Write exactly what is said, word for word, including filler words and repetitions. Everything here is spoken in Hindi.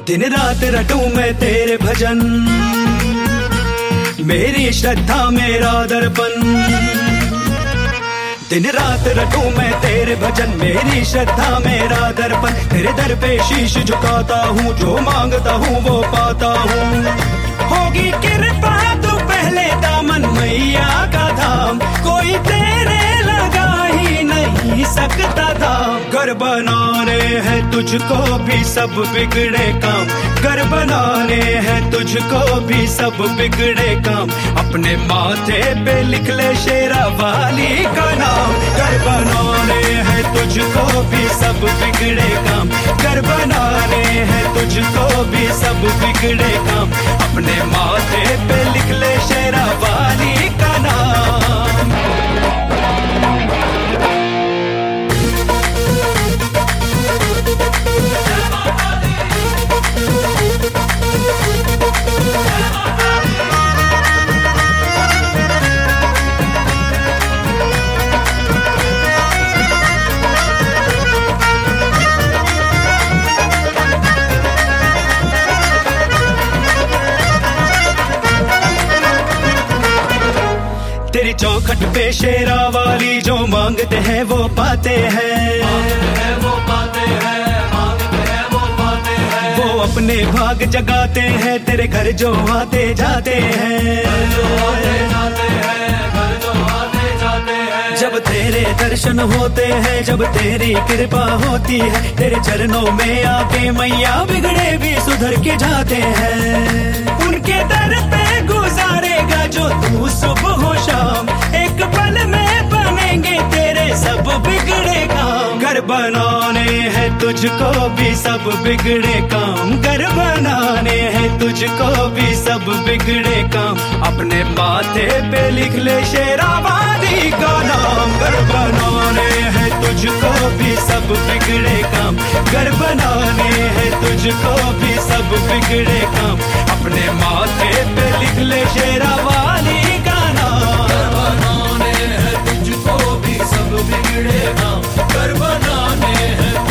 दिन रात रटूं मैं तेरे भजन, मेरी श्रद्धा मेरा दर्पण। दिन रात रटूं मैं तेरे भजन, मेरी श्रद्धा मेरा दर्पण। तेरे दर पे शीश झुकाता हूँ, जो मांगता हूँ वो पाता हूँ। होगी कृपा तो पहले दामन मैया का धाम, कोई तेरे लगा ही नहीं सकता था। घर बनाने हैं तुझको भी सब बिगड़े काम, घर बनाने हैं तुझको भी सब बिगड़े काम। अपने माथे पे लिख ले शेरा वाली का नाम। घर बनाने हैं तुझको भी सब बिगड़े काम, घर बनाने हैं तुझको भी सब बिगड़े काम। अपने माथे पे लिख ले शेरा वाली का नाम। तेरी चौखट पे शेरा वाली, जो मांगते हैं वो पाते हैं, मांगते हैं वो पाते हैं, मांगते हैं वो पाते हैं। वो अपने भाग जगाते हैं, तेरे घर जो आते जाते हैं, घर जो आते जाते हैं, घर जो आते जाते हैं। जब तेरे दर्शन होते हैं, जब तेरी कृपा होती है, तेरे चरणों में आके मैया बिगड़े भी सुधर के जाते हैं। उनके दर पे गुजारेगा जो तू सुबह हो शाम, एक पल में बनेंगे तेरे सब बिगड़े काम। घर बनाने हैं तुझको भी सब बिगड़े काम, घर बनाने हैं तुझको भी सब बिगड़े काम। अपने माथे पे लिख ले शेरा वाली का नाम। घर बनाने हैं तुझको भी सब बिगड़े काम, घर बनाने हैं तुझको भी सब बिगड़े काम। अपने माथे पे लिख ले शेरा वाली का नाम। घर बनाने हैं तुझको भी सब बिगड़े काम, घर बनाने हैं